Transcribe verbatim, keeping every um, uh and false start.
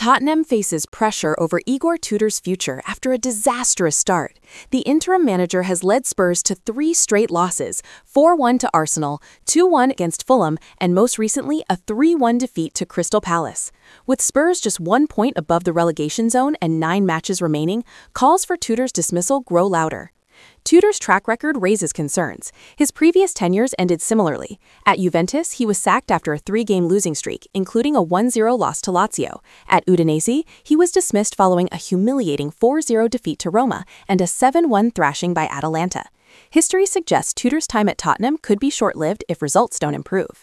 Tottenham faces pressure over Igor Tudor's future after a disastrous start. The interim manager has led Spurs to three straight losses, four one to Arsenal, two one against Fulham, and most recently a three one defeat to Crystal Palace. With Spurs just one point above the relegation zone and nine matches remaining, calls for Tudor's dismissal grow louder. Tudor's track record raises concerns. His previous tenures ended similarly. At Juventus, he was sacked after a three-game losing streak, including a one zero loss to Lazio. At Udinese, he was dismissed following a humiliating four zero defeat to Roma and a seven one thrashing by Atalanta. History suggests Tudor's time at Tottenham could be short-lived if results don't improve.